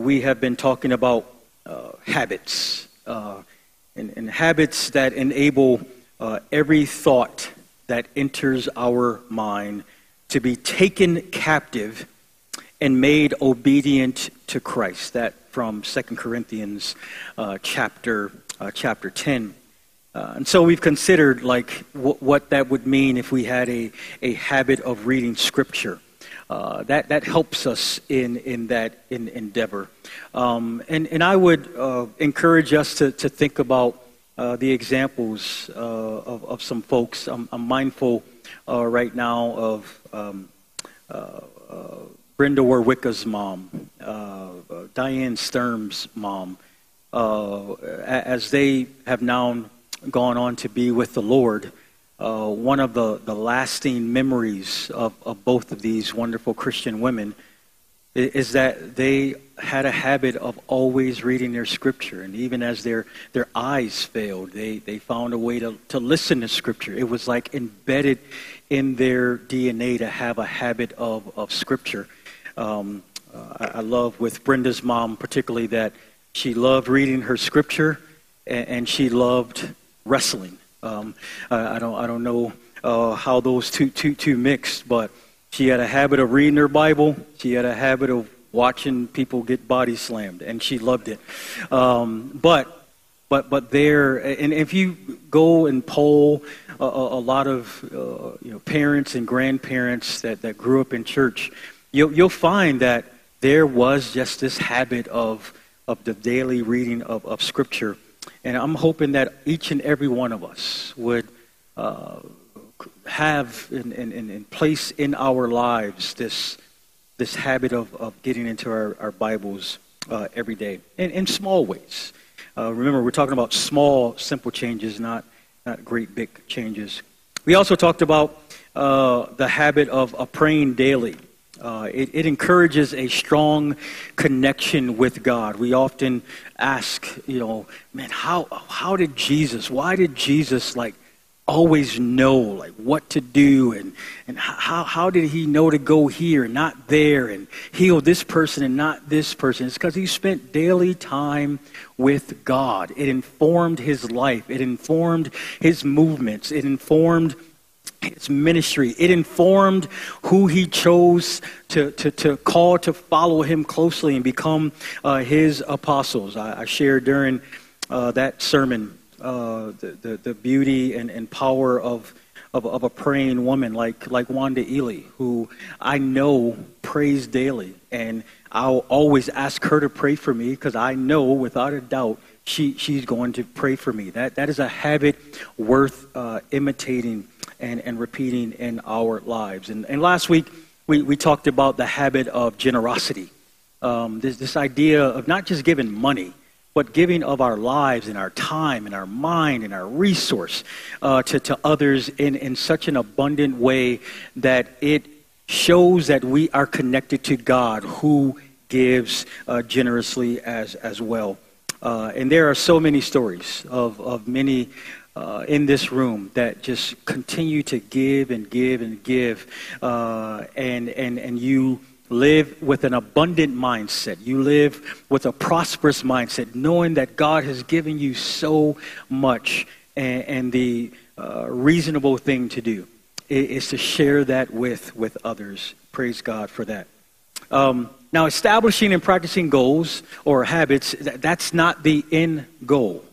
We have been talking about habits and habits that enable every thought that enters our mind to be taken captive and made obedient to Christ. That from 2 Corinthians chapter 10. And so we've considered what that would mean if we had a habit of reading Scripture. That helps us in that endeavor. And I would encourage us to think about the examples of some folks. I'm mindful right now of Brenda Warwicka's mom, Diane Sturm's mom, as they have now gone on to be with the Lord. One of the lasting memories of both of these wonderful Christian women is that they had a habit of always reading their Scripture. And even as their eyes failed, they found a way to listen to Scripture. It was like embedded in their DNA to have a habit of Scripture. I love with Brenda's mom particularly that she loved reading her Scripture and she loved wrestling. I don't know how those two mixed, but she had a habit of reading her Bible. She had a habit of watching people get body slammed, and she loved it. But there, and if you go and poll a lot of parents and grandparents that grew up in church, you'll find that there was just this habit of the daily reading of Scripture. And I'm hoping that each and every one of us would have and place in our lives this habit of getting into our Bibles every day in small ways. Remember, we're talking about small, simple changes, not great big changes. We also talked about the habit of praying daily. It encourages a strong connection with God. We often ask, man, why did Jesus always know what to do, and how did he know to go here and not there and heal this person and not this person? It's because he spent daily time with God. It informed his life. It informed his movements. It informed his ministry. It informed who he chose to call to follow him closely and become his apostles. I shared during that sermon the beauty and power of a praying woman like Wanda Ely, who I know prays daily, and I'll always ask her to pray for me because I know without a doubt she's going to pray for me. That is a habit worth imitating and repeating in our lives. And last week we talked about the habit of generosity. This idea of not just giving money, but giving of our lives and our time and our mind and our resource to others in such an abundant way that it shows that we are connected to God, who gives generously as well. And there are so many stories of many in this room that just continue to give and give and give, and you live with an abundant mindset. You live with a prosperous mindset, knowing that God has given you so much, and the reasonable thing to do is to share that with others. Praise God for that. Now, establishing and practicing goals or habits, that's not the end goal.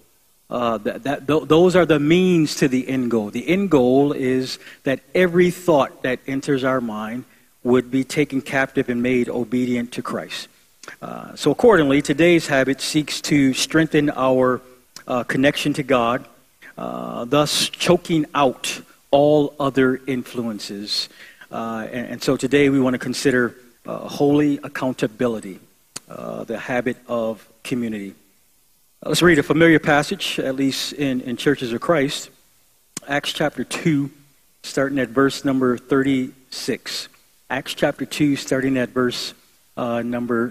Those are the means to the end goal. The end goal is that every thought that enters our mind would be taken captive and made obedient to Christ. So accordingly, today's habit seeks to strengthen our connection to God, thus choking out all other influences. And so today we want to consider holy accountability, the habit of community. Let's read a familiar passage, at least in Churches of Christ, Acts chapter 2, starting at verse number 36. Acts chapter 2, starting at verse number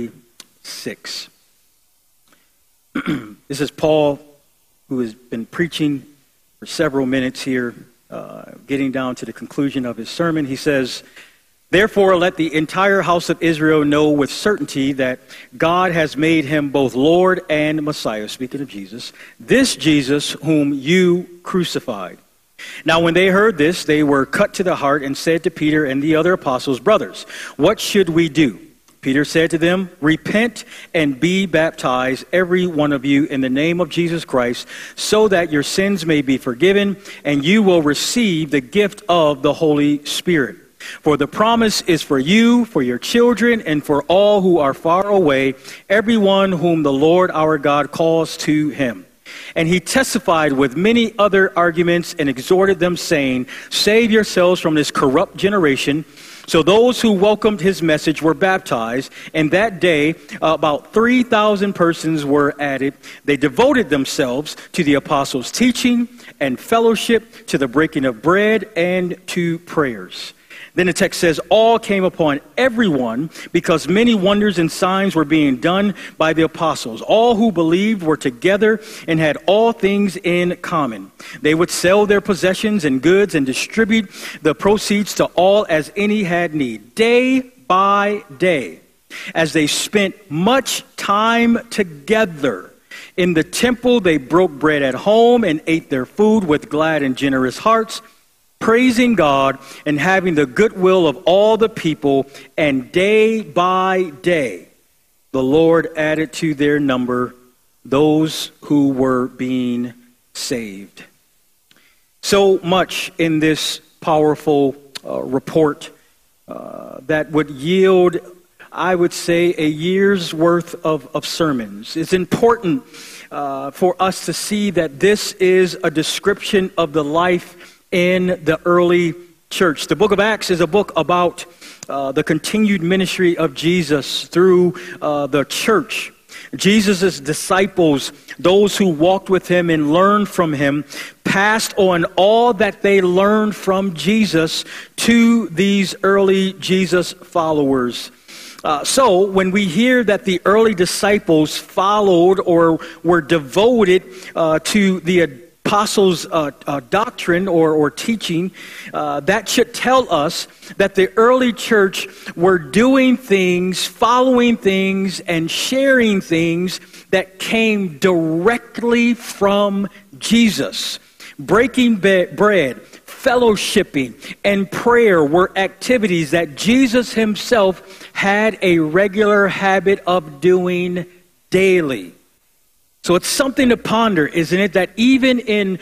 36. This is Paul, who has been preaching for several minutes here, getting down to the conclusion of his sermon. He says, Therefore, let the entire house of Israel know with certainty that God has made him both Lord and Messiah," speaking of Jesus, "this Jesus whom you crucified." Now, when they heard this, they were cut to the heart and said to Peter and the other apostles, "Brothers, what should we do?" Peter said to them, "Repent and be baptized, every one of you, in the name of Jesus Christ, so that your sins may be forgiven, and you will receive the gift of the Holy Spirit. For the promise is for you, for your children, and for all who are far away, everyone whom the Lord our God calls to him." And he testified with many other arguments and exhorted them, saying, "Save yourselves from this corrupt generation." So those who welcomed his message were baptized, and that day about 3,000 persons were added. They devoted themselves to the apostles' teaching and fellowship, to the breaking of bread, and to prayers. Then the text says, all came upon everyone because many wonders and signs were being done by the apostles. All who believed were together and had all things in common. They would sell their possessions and goods and distribute the proceeds to all as any had need. Day by day, as they spent much time together in the temple, they broke bread at home and ate their food with glad and generous hearts, praising God and having the goodwill of all the people. And day by day, the Lord added to their number those who were being saved. So much in this powerful report that would yield, I would say, a year's worth of sermons. It's important for us to see that this is a description of the life in the early church. The book of Acts is a book about the continued ministry of Jesus through the church. Jesus' disciples, those who walked with him and learned from him, passed on all that they learned from Jesus to these early Jesus followers. So when we hear that the early disciples followed or were devoted to the apostles' doctrine or teaching, that should tell us that the early church were doing things, following things, and sharing things that came directly from Jesus. Breaking bread, fellowshipping, and prayer were activities that Jesus himself had a regular habit of doing daily. So it's something to ponder, isn't it, that even in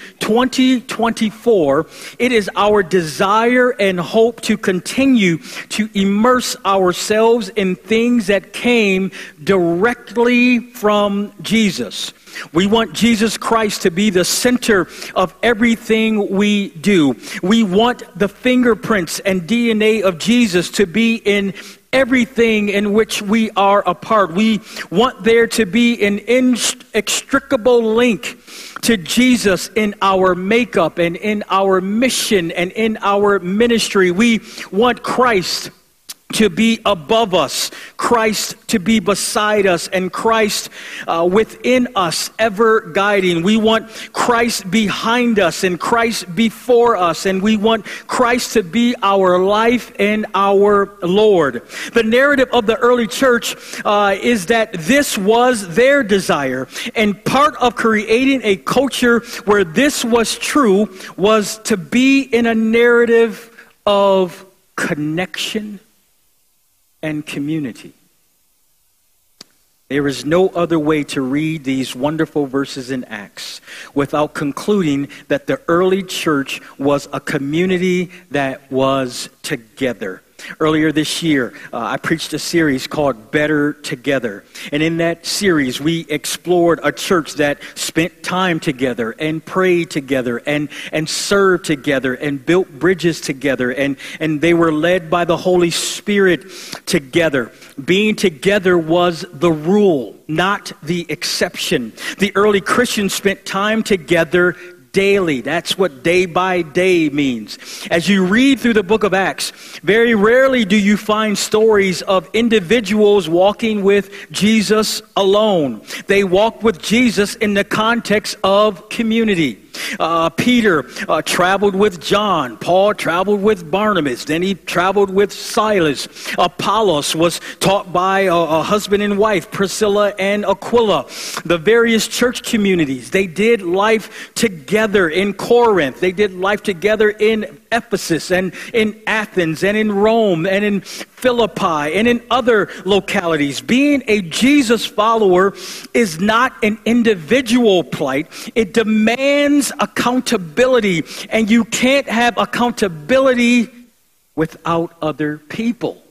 2024, it is our desire and hope to continue to immerse ourselves in things that came directly from Jesus. We want Jesus Christ to be the center of everything we do. We want the fingerprints and DNA of Jesus to be in everything in which we are a part. We want there to be an inextricable link to Jesus in our makeup and in our mission and in our ministry. We want Christ to be above us, Christ to be beside us, and Christ within us, ever guiding. We want Christ behind us and Christ before us, and we want Christ to be our life and our Lord. The narrative of the early church is that this was their desire, and part of creating a culture where this was true was to be in a narrative of connection and community. There is no other way to read these wonderful verses in Acts without concluding that the early church was a community that was together. Earlier this year, I preached a series called Better Together. And in that series, we explored a church that spent time together and prayed together and served together and built bridges together. And they were led by the Holy Spirit together. Being together was the rule, not the exception. The early Christians spent time together daily. That's what day by day means. As you read through the book of Acts, very rarely do you find stories of individuals walking with Jesus alone. They walk with Jesus in the context of community. Peter traveled with John. Paul traveled with Barnabas. Then he traveled with Silas. Apollos was taught by a husband and wife, Priscilla and Aquila. The various church communities, they did life together in Corinth. They did life together in Ephesus and in Athens and in Rome and in Philippi and in other localities. Being a Jesus follower is not an individual plight. It demands accountability, and you can't have accountability without other people.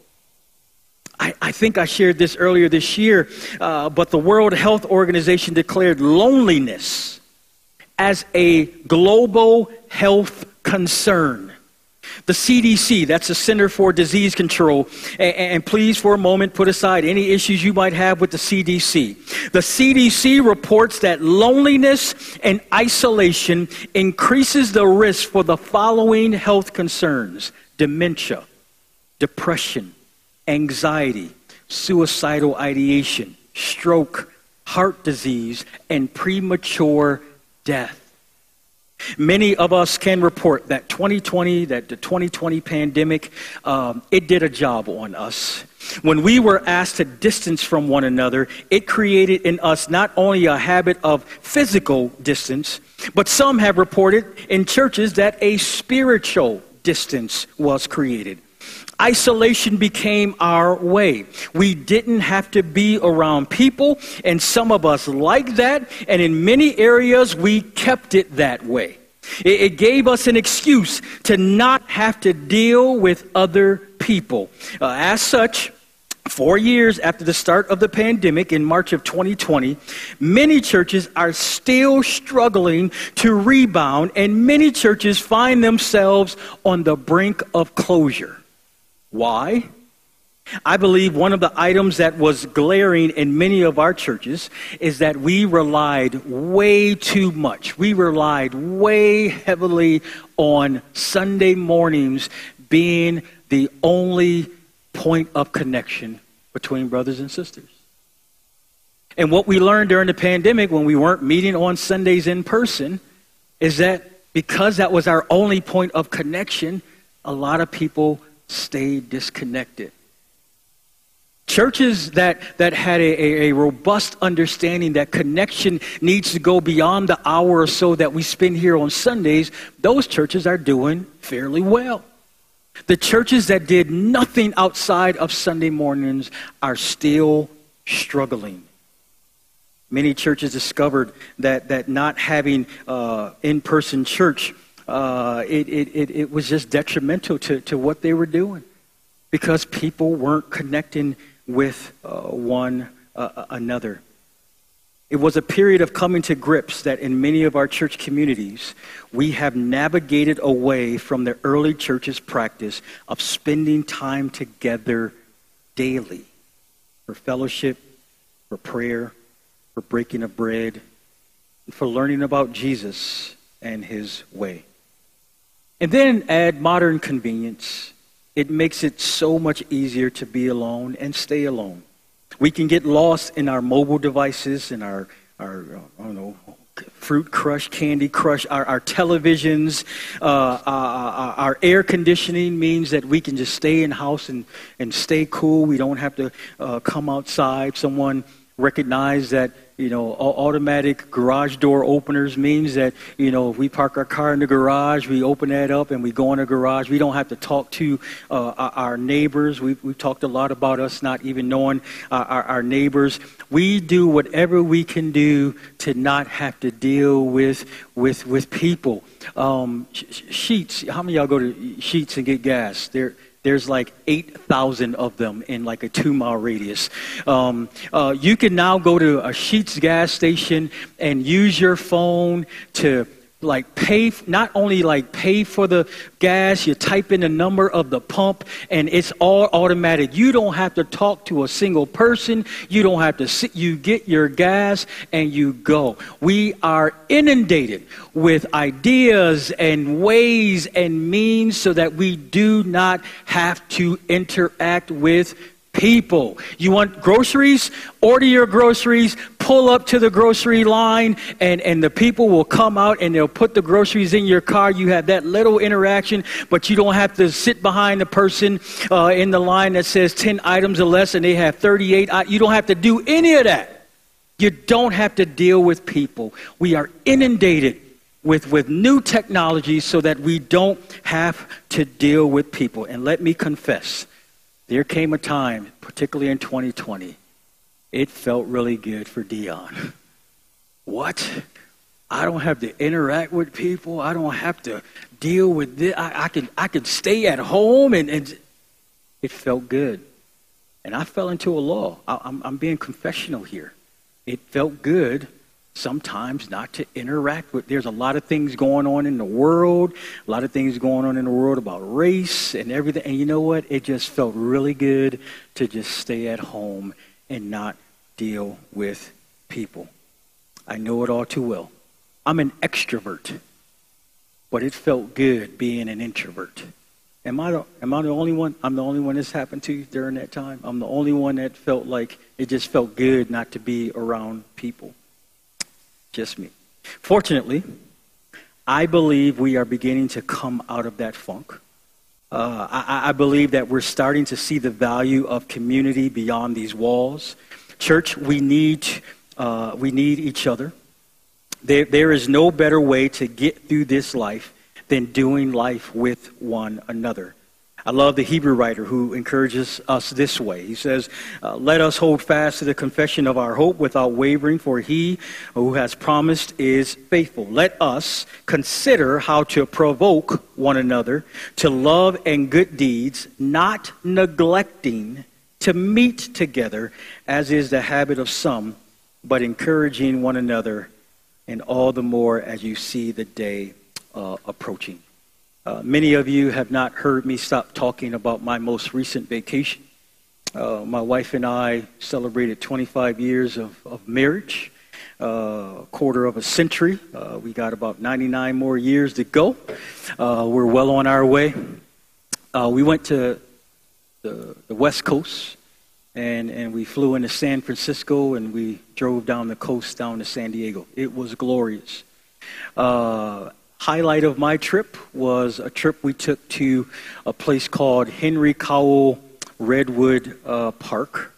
I think I shared this earlier this year, but the World Health Organization declared loneliness as a global health concern. The CDC, that's the Center for Disease Control, and please for a moment put aside any issues you might have with the CDC. The CDC reports that loneliness and isolation increases the risk for the following health concerns: dementia, depression, anxiety, suicidal ideation, stroke, heart disease, and premature death. Many of us can report that the 2020 pandemic, it did a job on us. When we were asked to distance from one another, it created in us not only a habit of physical distance, but some have reported in churches that a spiritual distance was created. Isolation became our way. We didn't have to be around people, and some of us liked that, and in many areas we kept it that way. It gave us an excuse to not have to deal with other people. As such, 4 years after the start of the pandemic in March of 2020, many churches are still struggling to rebound, and many churches find themselves on the brink of closure. Why? I believe one of the items that was glaring in many of our churches is that we relied way too much. We relied way heavily on Sunday mornings being the only point of connection between brothers and sisters. And what we learned during the pandemic when we weren't meeting on Sundays in person is that because that was our only point of connection, a lot of people stayed disconnected. Churches that had a robust understanding that connection needs to go beyond the hour or so that we spend here on Sundays, those churches are doing fairly well. The churches that did nothing outside of Sunday mornings are still struggling. Many churches discovered that not having in-person church, it was just detrimental to what they were doing because people weren't connecting with one another. It was a period of coming to grips that in many of our church communities, we have navigated away from the early church's practice of spending time together daily for fellowship, for prayer, for breaking of bread, and for learning about Jesus and his way. And then add modern convenience. It makes it so much easier to be alone and stay alone. We can get lost in our mobile devices and our Fruit Crush, Candy Crush, our televisions. Our air conditioning means that we can just stay in house and stay cool. We don't have to come outside. Someone recognized that, automatic garage door openers means that, if we park our car in the garage, we open that up and we go in the garage. We don't have to talk to our neighbors. We've talked a lot about us not even knowing our neighbors. We do whatever we can do to not have to deal with people. Sheets. How many of y'all go to Sheets and get gas? There's like 8,000 of them in like a 2-mile radius. You can now go to a Sheetz gas station and use your phone to pay, not only pay for the gas, you type in the number of the pump and it's all automatic. You don't have to talk to a single person. You don't have to sit, you get your gas and you go. We are inundated with ideas and ways and means so that we do not have to interact with people. You want groceries? Order your groceries, pull up to the grocery line, and the people will come out and they'll put the groceries in your car. You have that little interaction, but you don't have to sit behind the person in the line that says 10 items or less and they have 38. You don't have to do any of that. You don't have to deal with people. We are inundated with new technology so that we don't have to deal with people. And let me confess, there came a time, particularly in 2020, it felt really good for Dion. What? I don't have to interact with people. I don't have to deal with this. I can stay at home, and it felt good. And I fell into a law. I'm being confessional here. It felt good sometimes not to interact with. There's a lot of things going on in the world, a lot of things going on in the world about race and everything. And you know what? It just felt really good to just stay at home and not deal with people. I know it all too well. I'm an extrovert, but it felt good being an introvert. Am I the only one? I'm the only one this happened to during that time. I'm the only one that felt like it just felt good not to be around people. Just me. Fortunately, I believe we are beginning to come out of that funk. I believe that we're starting to see the value of community beyond these walls. Church, we need each other. There is no better way to get through this life than doing life with one another. I love the Hebrew writer who encourages us this way. He says, let us hold fast to the confession of our hope without wavering, for he who has promised is faithful. Let us consider how to provoke one another to love and good deeds, not neglecting to meet together, as is the habit of some, but encouraging one another, and all the more as you see the day approaching. Many of you have not heard me stop talking about my most recent vacation. My wife and I celebrated 25 years of marriage, a quarter of a century. We got about 99 more years to go. We're well on our way. We went to the West Coast, and we flew into San Francisco, and we drove down the coast down to San Diego. It was glorious. Highlight of my trip was a trip we took to a place called Henry Cowell Redwood Park.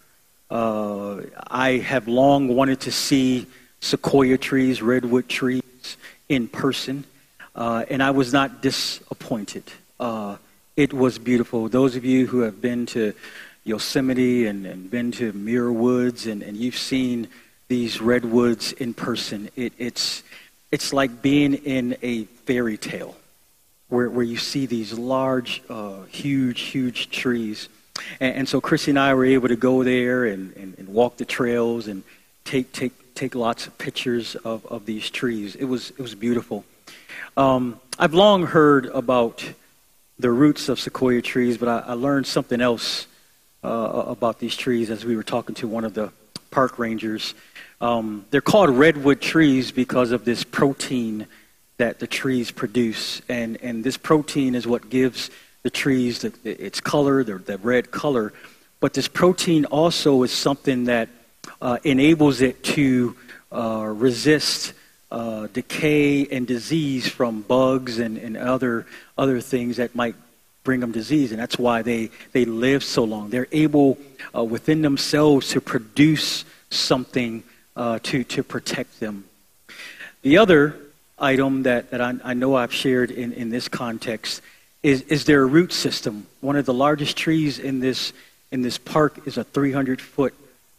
I have long wanted to see sequoia trees, redwood trees in person, and I was not disappointed. It was beautiful. Those of you who have been to Yosemite and been to Muir Woods and you've seen these redwoods in person, it's like being in a fairy tale where you see these large, huge trees. And so Chrissy and I were able to go there and walk the trails and take lots of pictures of these trees. It was beautiful. I've long heard about the roots of sequoia trees, but I learned something else about these trees as we were talking to one of the park rangers. They're called redwood trees because of this protein that the trees produce. And this protein is what gives the trees its color, the red color. But this protein also is something that enables it to resist decay and disease from bugs and other things that might bring them disease. And that's why they live so long. They're able within themselves to produce something to protect them. The other item that I know I've shared in this context is their root system. One of the largest trees in this park is a 300-foot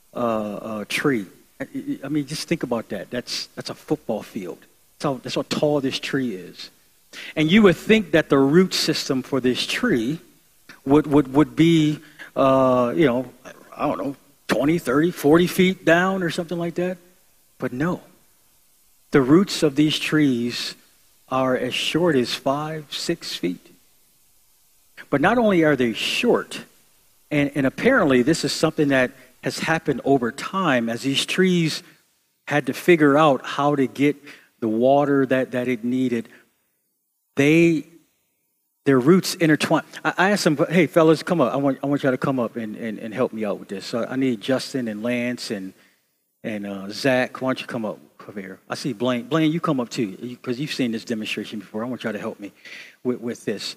tree. I mean, just think about that. That's a football field. That's how tall this tree is. And you would think that the root system for this tree would be, I don't know, 20, 30, 40 feet down or something like that. But no. The roots of these trees are as short as 5, 6 feet. But not only are they short, and apparently this is something that has happened over time as these trees had to figure out how to get the water that it needed. They Their roots intertwine. I asked them, hey, fellas, come up. I want y'all to come up and help me out with this. So I need Justin and Lance and Zach. Why don't you come up over here? I see Blaine. Blaine, you come up too, because you've seen this demonstration before. I want y'all to help me with this.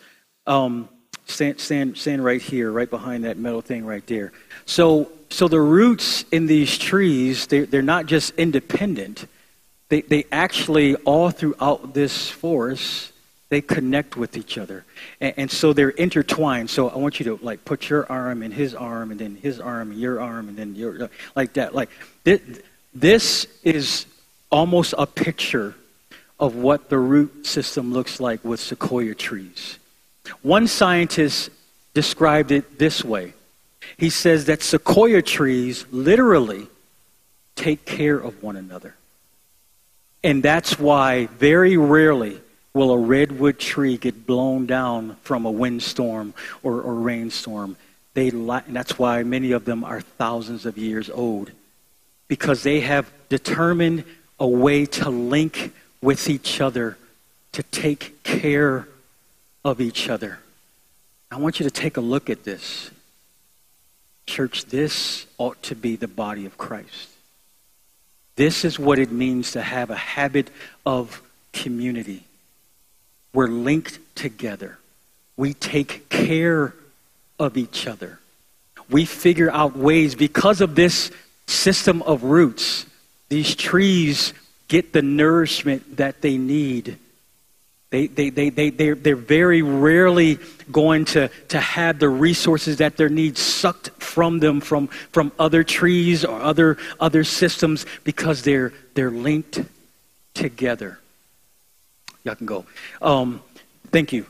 Stand right here, right behind that metal thing right there. So the roots in these trees, they're not just independent. They actually, all throughout this forest, they connect with each other. And so they're intertwined. So I want you to like put your arm in his arm, and then his arm and your arm, and then your, like that. Like this is almost a picture of what the root system looks like with sequoia trees. One scientist described it this way. He says that sequoia trees literally take care of one another. And that's why very rarely will a redwood tree get blown down from a windstorm or rainstorm. And that's why many of them are thousands of years old, because they have determined a way to link with each other, to take care of each other. I want you to take a look at this. Church, this ought to be the body of Christ. This is what it means to have a habit of community. We're linked together. We take care of each other. We figure out ways, because of this system of roots, these trees get the nourishment that they need. They're very rarely going to have the resources that they need sucked from them from other trees or other systems, because they're linked together. Y'all can go. Thank you.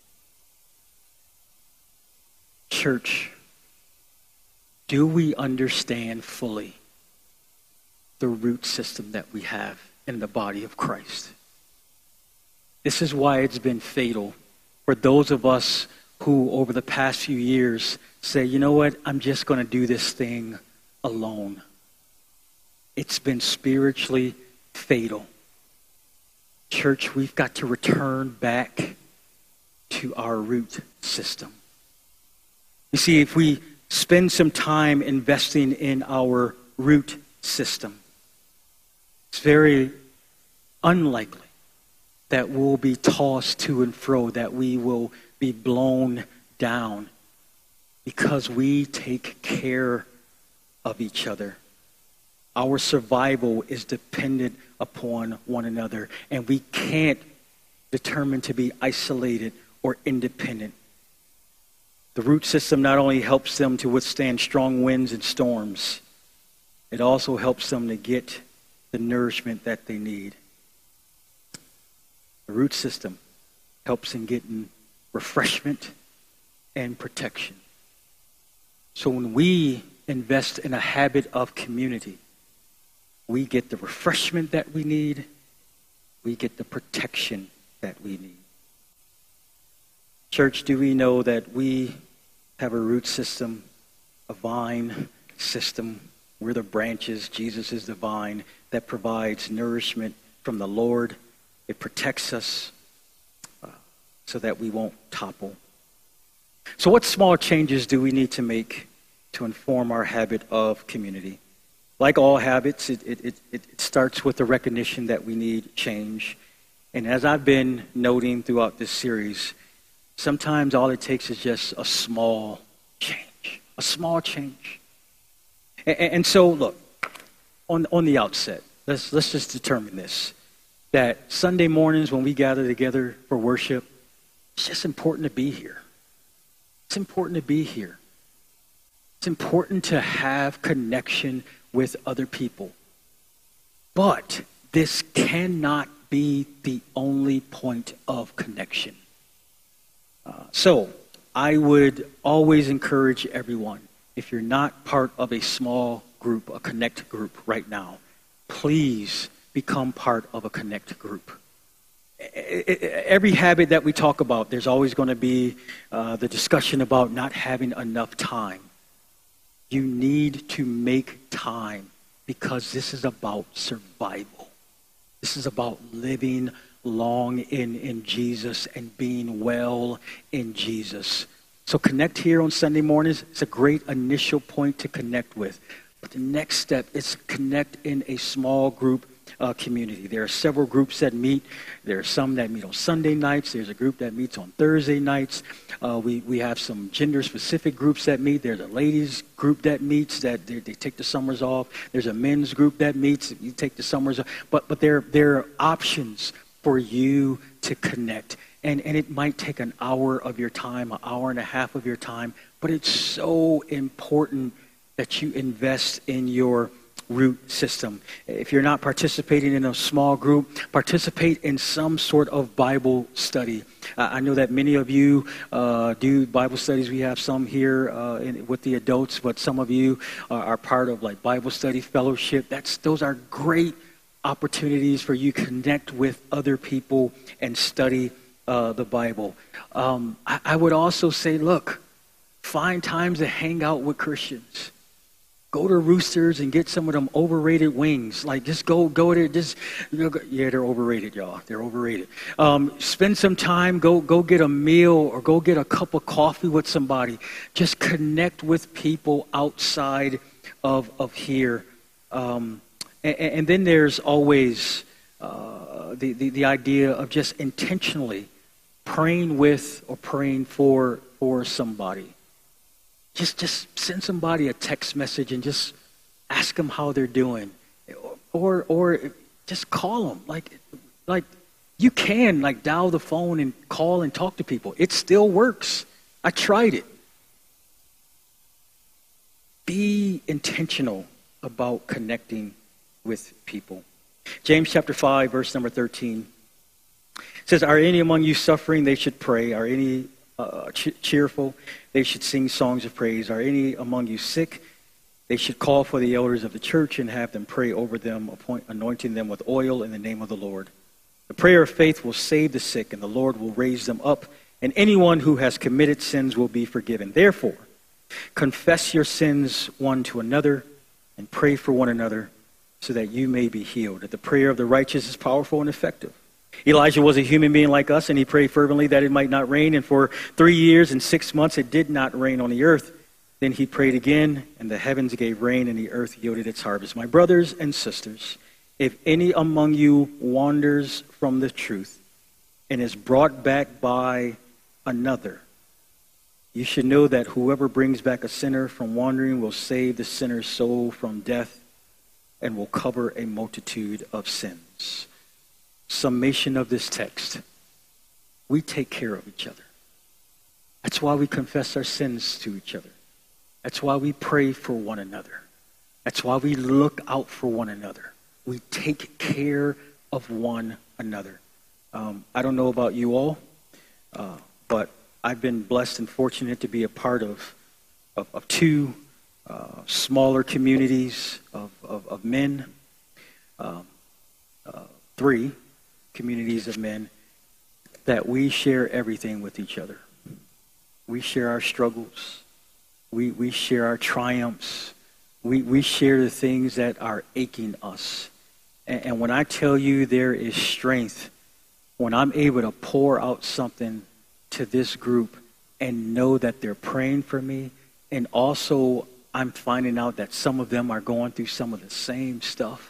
Church, do we understand fully the root system that we have in the body of Christ? This is why it's been fatal for those of us who over the past few years say, you know what, I'm just going to do this thing alone. It's been spiritually fatal. Church, we've got to return back to our root system. You see, if we spend some time investing in our root system, it's very unlikely that we'll be tossed to and fro, that we will be blown down, because we take care of each other. Our survival is dependent upon one another, and we can't determine to be isolated or independent. The root system not only helps them to withstand strong winds and storms, it also helps them to get the nourishment that they need. The root system helps in getting refreshment and protection. So when we invest in a habit of community, we get the refreshment that we need, we get the protection that we need. Church, do we know that we have a root system, a vine system? We're the branches, Jesus is the vine that provides nourishment from the Lord. It protects us so that we won't topple. So what small changes do we need to make to inform our habit of community? Like all habits, it starts with the recognition that we need change. And as I've been noting throughout this series, sometimes all it takes is just a small change. A small change. And so, look, on the outset, let's just determine this. That Sunday mornings when we gather together for worship, it's just important to be here. It's important to be here. It's important to have connection with other people. But this cannot be the only point of connection. So I would always encourage everyone, if you're not part of a small group, a connect group right now, please become part of a connect group. Every habit that we talk about, there's always going to be the discussion about not having enough time. You need to make time, because this is about survival. This is about living long in Jesus and being well in Jesus. So connect here on Sunday mornings. It's a great initial point to connect with. But the next step is connect in a small group community. There are several groups that meet. There are some that meet on Sunday nights. There's a group that meets on Thursday nights. We have some gender-specific groups that meet. There's a ladies group that meets that they take the summers off. There's a men's group that meets. You take the summers off. But there are options for you to connect. And it might take an hour of your time, an hour and a half of your time, but it's so important that you invest in your root system. If you're not participating in a small group, participate in some sort of Bible study. I know that many of you do Bible studies. We have some here with the adults, but some of you are part of like Bible study fellowship. Those are great opportunities for you to connect with other people and study the Bible. I would also say, look, find times to hang out with Christians. Go to Roosters and get some of them overrated wings. Like, just go there. Yeah, they're overrated, y'all. They're overrated. Spend some time. Go get a meal or go get a cup of coffee with somebody. Just connect with people outside of here. And then there's always the idea of just intentionally praying with or praying for somebody. Just send somebody a text message and just ask them how they're doing, or just call them. Like you can like dial the phone and call and talk to people. It still works. I tried it. Be intentional about connecting with people. James chapter 5, verse number 13 says, "Are any among you suffering? They should pray. Are any cheerful? They should sing songs of praise. Are any among you sick? They should call for the elders of the church and have them pray over them, anointing them with oil in the name of the Lord. The prayer of faith will save the sick, and the Lord will raise them up, and anyone who has committed sins will be forgiven. Therefore, confess your sins one to another and pray for one another so that you may be healed. That the prayer of the righteous is powerful and effective. Elijah was a human being like us, and he prayed fervently that it might not rain. And for 3 years and 6 months, it did not rain on the earth. Then he prayed again, and the heavens gave rain, and the earth yielded its harvest. My brothers and sisters, if any among you wanders from the truth and is brought back by another, you should know that whoever brings back a sinner from wandering will save the sinner's soul from death and will cover a multitude of sins." Summation of this text: we take care of each other. That's why we confess our sins to each other. That's why we pray for one another. That's why we look out for one another. We take care of one another. I don't know about you all, but I've been blessed and fortunate to be a part of two smaller communities of men, three communities of men, that we share everything with each other. We share our struggles. We share our triumphs. We share the things that are aching us. And when I tell you there is strength, when I'm able to pour out something to this group and know that they're praying for me, and also I'm finding out that some of them are going through some of the same stuff,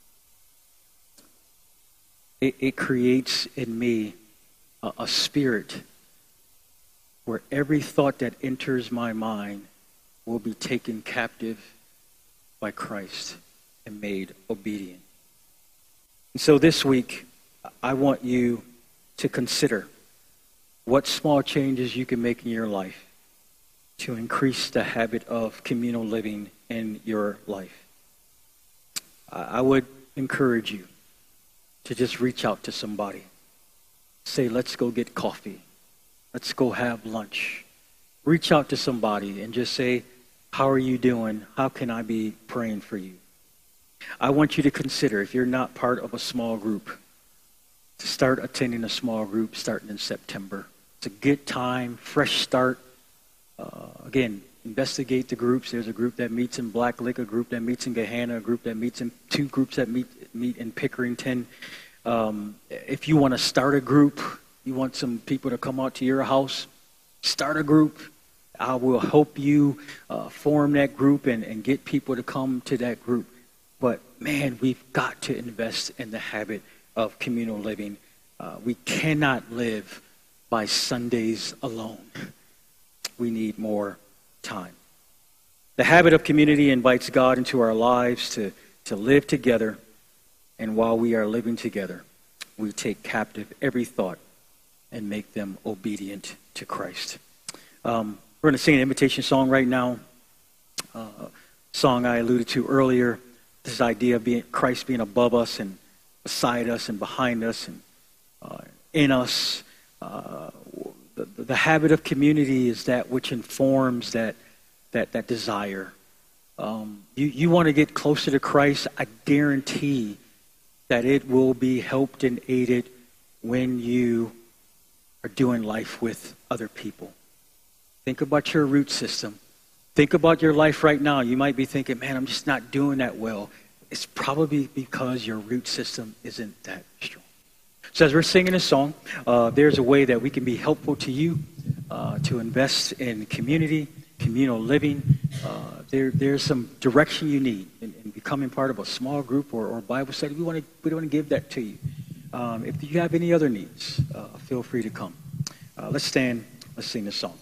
it creates in me a spirit where every thought that enters my mind will be taken captive by Christ and made obedient. And so this week, I want you to consider what small changes you can make in your life to increase the habit of communal living in your life. I would encourage you to just reach out to somebody. Say, let's go get coffee. Let's go have lunch. Reach out to somebody and just say, how are you doing? How can I be praying for you? I want you to consider, if you're not part of a small group, to start attending a small group starting in September. It's a good time, fresh start. Again, investigate the groups. There's a group that meets in Black Lick, a group that meets in Gahanna, a group that meets in two groups that meet in Pickerington. If you want to start a group, you want some people to come out to your house, start a group. I will help you form that group and get people to come to that group. But man, we've got to invest in the habit of communal living. We cannot live by Sundays alone. We need more time. The habit of community invites God into our lives to live together. And while we are living together, we take captive every thought and make them obedient to Christ. We're going to sing an invitation song right now. Song I alluded to earlier. This idea of Christ being above us and beside us and behind us and in us. The habit of community is that which informs that desire. You want to get closer to Christ, I guarantee that it will be helped and aided when you are doing life with other people. Think about your root system. Think about your life right now. You might be thinking, man, I'm just not doing that well. It's probably because your root system isn't that strong. So as we're singing this song, there's a way that we can be helpful to you to invest in community, communal living. There's some direction you need in becoming part of a small group or Bible study. We want to give that to you. If you have any other needs, feel free to come. Let's stand. Let's sing this song.